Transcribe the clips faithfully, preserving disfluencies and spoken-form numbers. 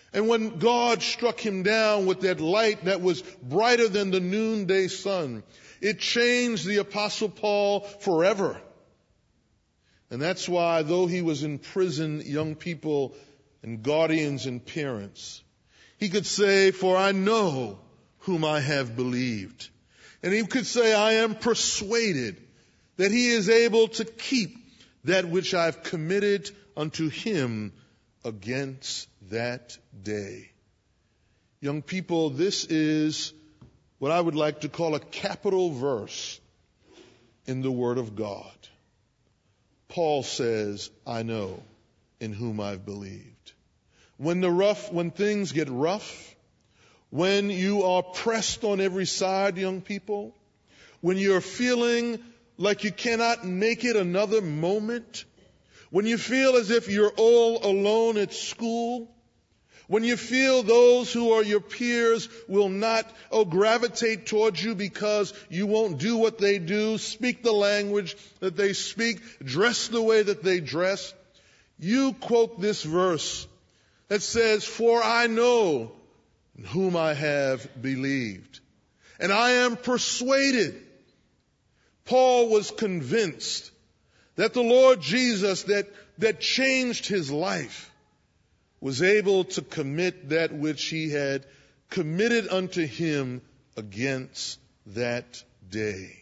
And when God struck him down with that light that was brighter than the noonday sun, it changed the Apostle Paul forever. And that's why, though he was in prison, young people and guardians and parents, he could say, "For I know whom I have believed." And he could say, "I am persuaded that he is able to keep that which I've committed unto him against that day." Young people, this is what I would like to call a capital verse in the Word of God. Paul says, "I know in whom I've believed." When the rough, when things get rough, when you are pressed on every side, young people, when you're feeling like you cannot make it another moment, when you feel as if you're all alone at school, when you feel those who are your peers will not oh, gravitate towards you because you won't do what they do, speak the language that they speak, dress the way that they dress, you quote this verse that says, "For I know in whom I have believed, and I am persuaded." Paul was convinced that the Lord Jesus that, that changed his life was able to commit that which he had committed unto him against that day.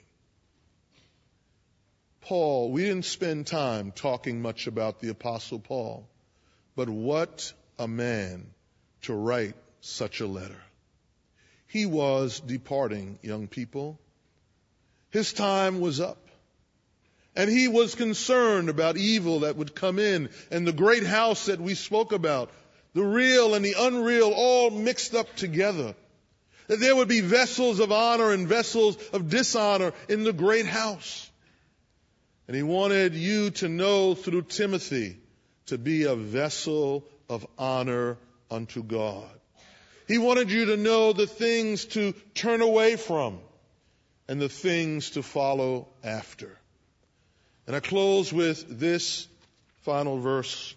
Paul, we didn't spend time talking much about the Apostle Paul, but what a man to write such a letter. He was departing, young people. His time was up. And he was concerned about evil that would come in, and the great house that we spoke about, the real and the unreal all mixed up together. That there would be vessels of honor and vessels of dishonor in the great house. And he wanted you to know through Timothy to be a vessel of honor unto God. He wanted you to know the things to turn away from and the things to follow after. And I close with this final verse.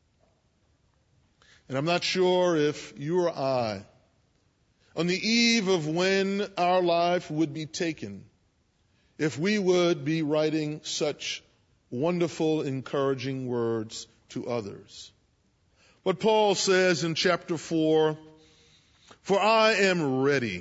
And I'm not sure if you or I, on the eve of when our life would be taken, if we would be writing such wonderful, encouraging words to others. But Paul says in chapter four, "For I am ready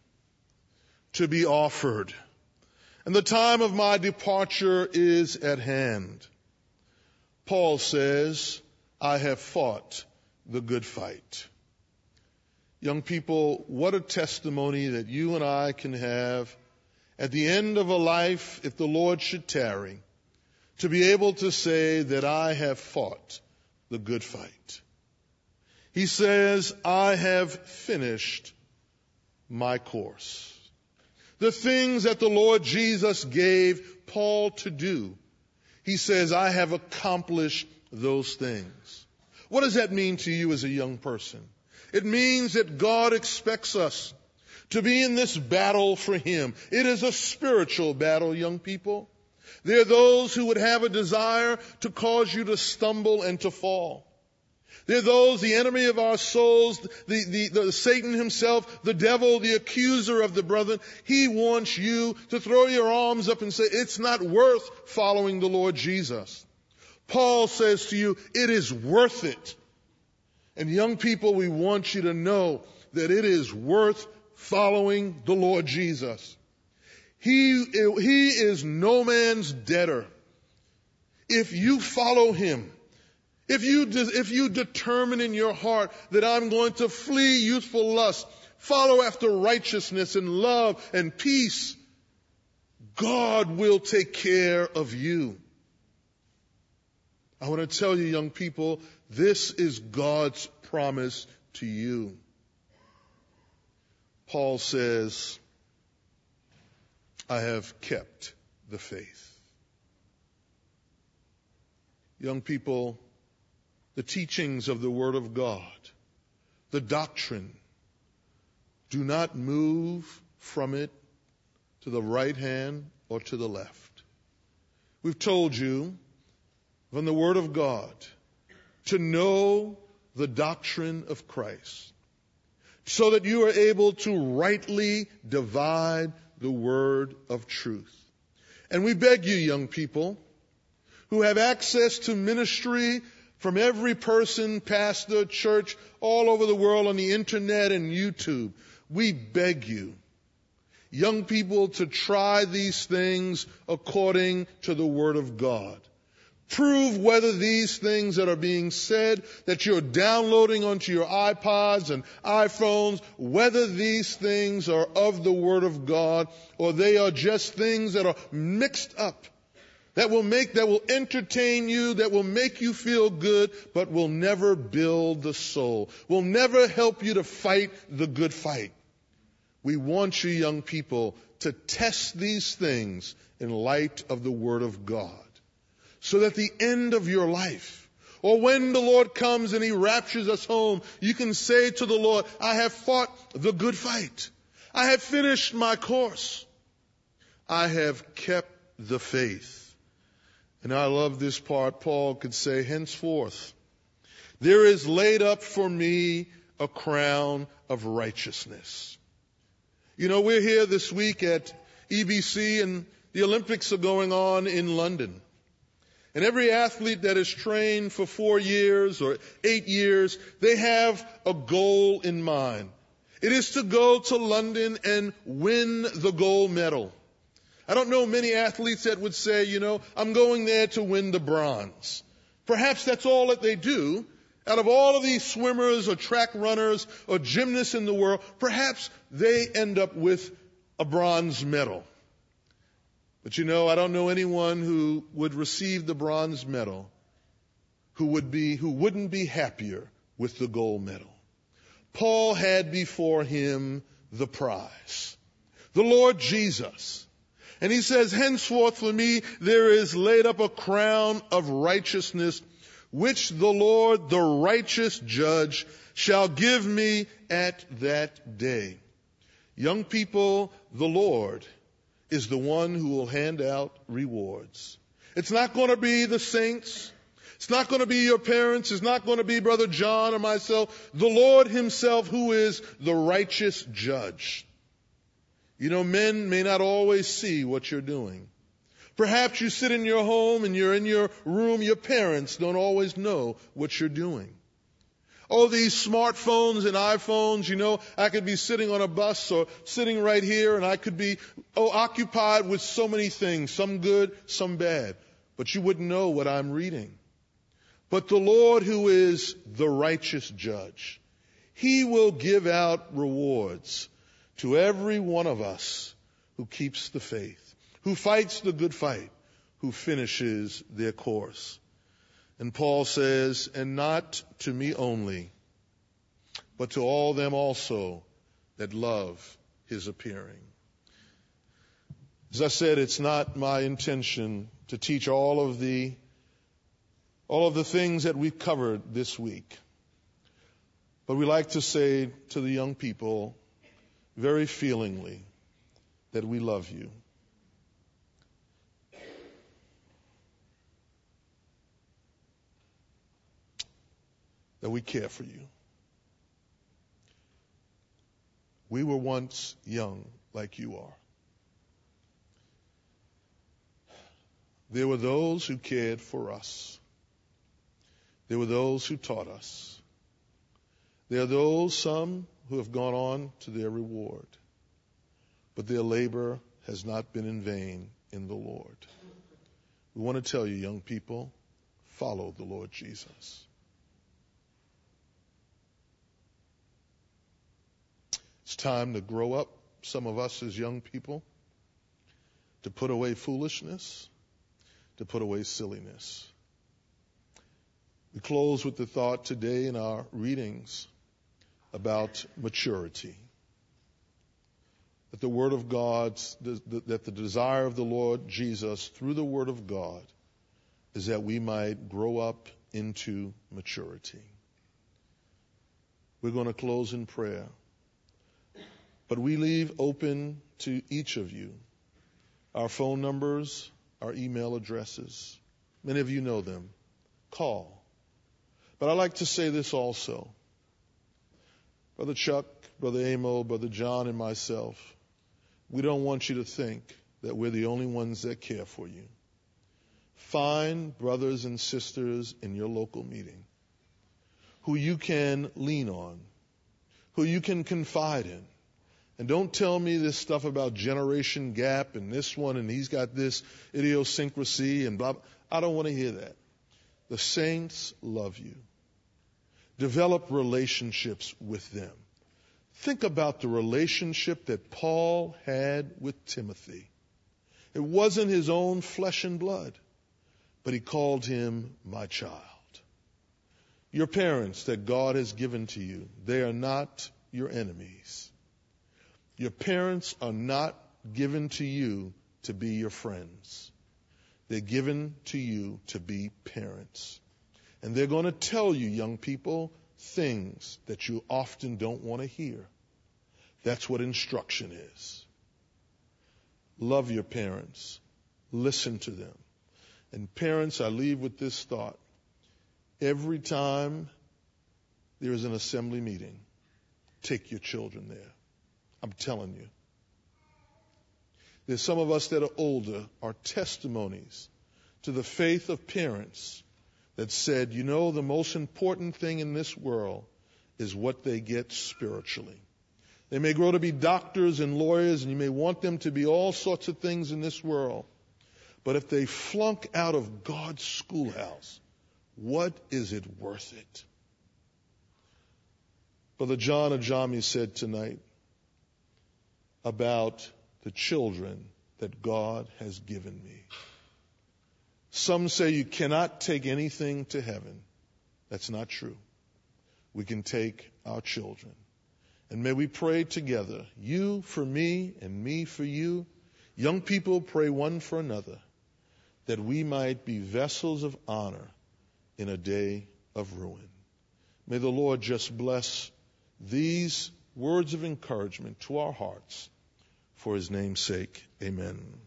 to be offered, and the time of my departure is at hand." Paul says, "I have fought the good fight." Young people, what a testimony that you and I can have at the end of a life, if the Lord should tarry, to be able to say that I have fought the good fight. He says, "I have finished my course." The things that the Lord Jesus gave Paul to do, he says, "I have accomplished those things." What does that mean to you as a young person? It means that God expects us to be in this battle for him. It is a spiritual battle, young people. There are those who would have a desire to cause you to stumble and to fall. There are those, the enemy of our souls, the, the, the Satan himself, the devil, the accuser of the brethren. He wants you to throw your arms up and say, it's not worth following the Lord Jesus. Paul says to you, it is worth it. And young people, we want you to know that it is worth following the Lord Jesus. He, he is no man's debtor. If you follow him, if you, if you determine in your heart that I'm going to flee youthful lust, follow after righteousness and love and peace, God will take care of you. I want to tell you, young people, this is God's promise to you. Paul says, I have kept the faith. Young people, the teachings of the Word of God, the doctrine, do not move from it to the right hand or to the left. We've told you from the Word of God to know the doctrine of Christ, so that you are able to rightly divide the word of truth. And we beg you, young people, who have access to ministry from every person, pastor, church, all over the world on the internet and YouTube, we beg you, young people, to try these things according to the Word of God. Prove whether these things that are being said, that you're downloading onto your iPods and iPhones, whether these things are of the Word of God or they are just things that are mixed up, that will make, that will entertain you, that will make you feel good, but will never build the soul, will never help you to fight the good fight. We want you, young people, to test these things in light of the Word of God, so that the end of your life, or when the Lord comes and He raptures us home, you can say to the Lord, I have fought the good fight. I have finished my course. I have kept the faith. And I love this part. Paul could say, henceforth, there is laid up for me a crown of righteousness. You know, we're here this week at E B C and the Olympics are going on in London. And every athlete that is trained for four years or eight years, they have a goal in mind. It is to go to London and win the gold medal. I don't know many athletes that would say, you know, I'm going there to win the bronze. Perhaps that's all that they do. Out of all of these swimmers or track runners or gymnasts in the world, perhaps they end up with a bronze medal. But you know, I don't know anyone who would receive the bronze medal who would be, who wouldn't be happier with the gold medal. Paul had before him the prize, the Lord Jesus. And he says, henceforth for me there is laid up a crown of righteousness, which the Lord, the righteous judge, shall give me at that day. Young people, the Lord is the one who will hand out rewards. It's not going to be the saints. It's not going to be your parents. It's not going to be Brother John or myself. The Lord Himself, who is the righteous judge. You know, men may not always see what you're doing. Perhaps you sit in your home and you're in your room. Your parents don't always know what you're doing. Oh, these smartphones and iPhones, you know, I could be sitting on a bus or sitting right here and I could be, oh, occupied with so many things, some good, some bad. But you wouldn't know what I'm reading. But the Lord, who is the righteous judge, He will give out rewards to every one of us who keeps the faith, who fights the good fight, who finishes their course. And Paul says, and not to me only, but to all them also that love His appearing. As I said, it's not my intention to teach all of the all of the things that we've covered this week. But we like to say to the young people very feelingly that we love you. That we care for you. We were once young like you are. There were those who cared for us. There were those who taught us. There are those, some, who have gone on to their reward. But their labor has not been in vain in the Lord. We want to tell you, young people, follow the Lord Jesus. It's time to grow up, some of us as young people, to put away foolishness, to put away silliness. We close with the thought today in our readings about maturity. That the Word of God, that the desire of the Lord Jesus through the Word of God is that we might grow up into maturity. We're going to close in prayer. But we leave open to each of you our phone numbers, our email addresses. Many of you know them. Call. But I like to say this also. Brother Chuck, Brother Amo, Brother John, and myself, we don't want you to think that we're the only ones that care for you. Find brothers and sisters in your local meeting who you can lean on, who you can confide in. And don't tell me this stuff about generation gap and this one and he's got this idiosyncrasy and blah, blah. I don't want to hear that. The saints love you. Develop relationships with them. Think about the relationship that Paul had with Timothy. It wasn't his own flesh and blood, but he called him my child. Your parents that God has given to you, they are not your enemies. Your parents are not given to you to be your friends. They're given to you to be parents. And they're going to tell you, young people, things that you often don't want to hear. That's what instruction is. Love your parents. Listen to them. And parents, I leave with this thought. Every time there is an assembly meeting, take your children there. I'm telling you. There's some of us that are older are testimonies to the faith of parents that said, you know, the most important thing in this world is what they get spiritually. They may grow to be doctors and lawyers, and you may want them to be all sorts of things in this world. But if they flunk out of God's schoolhouse, what is it worth it? Brother John Ajami said tonight about the children that God has given me. Some say you cannot take anything to heaven. That's not true. We can take our children. And may we pray together, you for me and me for you. Young people, pray one for another, that we might be vessels of honor in a day of ruin. May the Lord just bless these words of encouragement to our hearts. For his name's sake, amen.